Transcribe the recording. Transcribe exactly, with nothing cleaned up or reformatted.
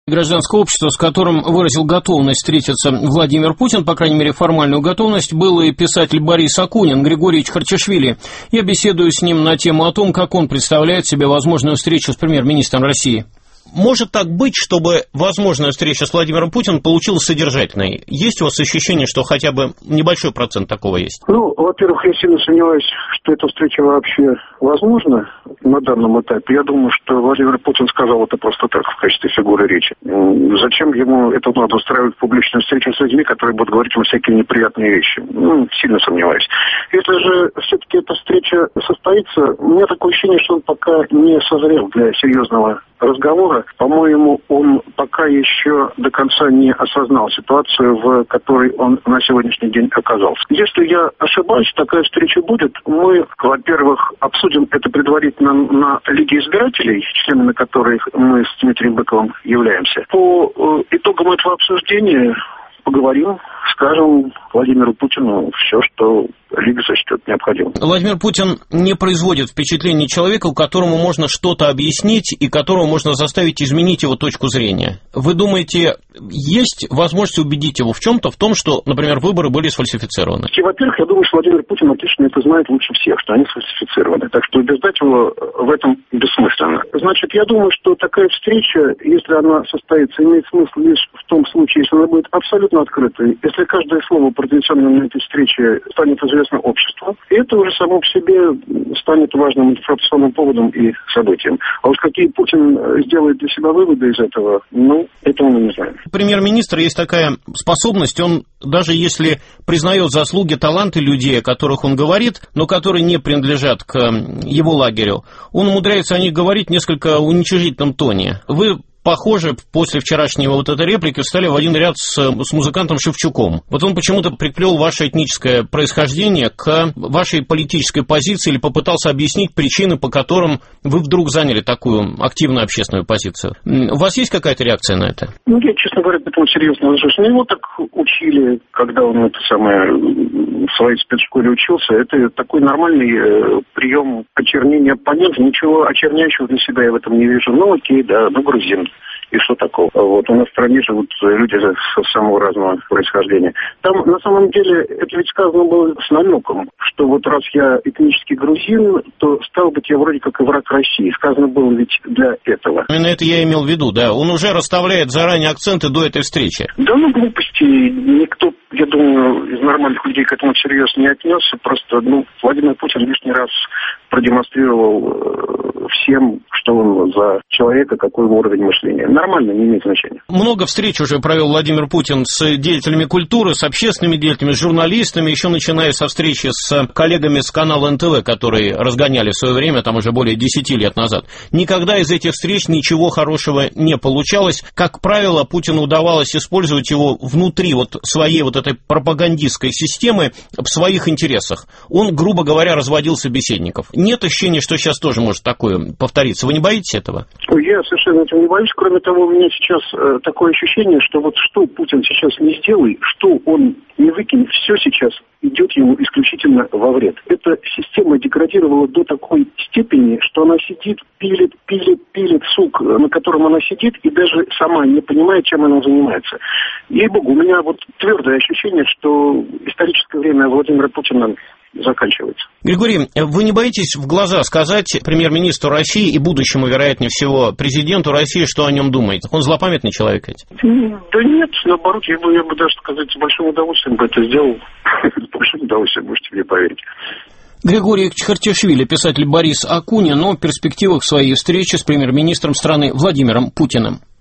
Гражданское общество, с которым выразил готовность встретиться Владимир Путин, по крайней мере формальную готовность, был и писатель Борис Акунин, Григорий Чхартишвили. Я беседую с ним на тему о том, как он представляет себе возможную встречу с премьер-министром России. Может так быть, чтобы возможная встреча с Владимиром Путиным получилась содержательной? Есть у вас ощущение, что хотя бы небольшой процент такого есть? Ну, во-первых, я сильно сомневаюсь, что эта встреча вообще возможна на данном этапе. Я думаю, что Владимир Путин сказал это просто так, в качестве фигуры речи. Зачем ему это надо устраивать публичную встречу с людьми, которые будут говорить ему всякие неприятные вещи? Ну, сильно сомневаюсь. Если же все-таки эта встреча состоится, у меня такое ощущение, что он пока не созрел для серьезного разговора. По-моему, он пока еще до конца не осознал ситуацию, в которой он на сегодняшний день оказался. Если я ошибаюсь, такая встреча будет. Мы, во-первых, обсудим это предварительно на Лиге избирателей, членами которых мы с Дмитрием Быковым являемся. По э, итогам этого обсуждения поговорим, скажем Владимиру Путину все, что Лига сочтет необходимым. Владимир Путин не производит впечатление человека, которому можно что-то объяснить и которого можно заставить изменить его точку зрения. Вы думаете, есть возможность убедить его в чем-то, в том, что, например, выборы были сфальсифицированы? И, во-первых, я думаю, что Владимир Путин отлично это знает лучше всех, что они сфальсифицированы. Так что убеждать его в этом бессмысленно. Значит, я думаю, что такая встреча, если она состоится, имеет смысл лишь в том случае, если она будет абсолютно открытой, если каждое слово, произнесенное на этой встрече, станет известно обществу, и это уже само по себе станет важным информационным поводом и событием. А уж какие Путин сделает для себя выводы из этого, ну, этого мы не знаем. Премьер-министр есть такая способность, он даже если признает заслуги, таланты людей, о которых он говорит, но которые не принадлежат к его лагерю, он умудряется о них говорить в несколько уничижительном тоне. Вы похоже, после вчерашнего вот этой реплики встали в один ряд с, с музыкантом Шевчуком. Вот он почему-то приплел ваше этническое происхождение к вашей политической позиции или попытался объяснить причины, по которым вы вдруг заняли такую активную общественную позицию. У вас есть какая-то реакция на это? Ну, я, честно говоря, к этому серьезно отношусь. Ну, его так учили, когда он это самое, в своей спецшколе учился. Это такой нормальный э, прием очернения оппонента. Ничего очерняющего для себя я в этом не вижу. Ну, окей, да, ну, грузин. И что такого? Вот у нас в стране живут люди самого разного происхождения. Там, на самом деле, это ведь сказано было с намеком, что вот раз я этнический грузин, то, стал быть, я вроде как и враг России. Сказано было ведь для этого. Именно это я имел в виду, да. Он уже расставляет заранее акценты до этой встречи. Да ну, глупости. Никто, я думаю, из нормальных людей к этому всерьез не отнесся. Просто, ну, Владимир Путин лишний раз продемонстрировал всем, что он за человека, какой его уровень мышления. Нормально, не имеет значения. Много встреч уже провел Владимир Путин с деятелями культуры, с общественными деятелями, с журналистами, еще начиная со встречи с коллегами с канала эн тэ вэ, которые разгоняли в свое время, там уже более десяти лет назад. Никогда из этих встреч ничего хорошего не получалось. Как правило, Путину удавалось использовать его внутри вот своей вот этой пропагандистской системы в своих интересах. Он, грубо говоря, разводил собеседников. Нет ощущения, что сейчас тоже может такое повториться? Вы не боитесь этого? Я совершенно этого не боюсь. Кроме того, у меня сейчас э, такое ощущение, что вот что Путин сейчас не сделает, что он не выкинет, все сейчас идет ему исключительно во вред. Эта система деградировала до такой степени, что она сидит, пилит, пилит, пилит сук, на котором она сидит, и даже сама не понимает, чем она занимается. Ей-богу, у меня вот твердое ощущение, что историческое время Владимира Путина заканчивается. Григорий, вы не боитесь в глаза сказать премьер-министру России и будущему, вероятнее всего, президенту России, что о нем думаете? Он злопамятный человек ведь? Да нет, наоборот, я бы, я бы даже сказать, с большим удовольствием бы это сделал. С большим удовольствием, можете мне поверить. Григорий Чхартишвили, писатель Борис Акунин, о перспективах своей встречи с премьер-министром страны Владимиром Путиным.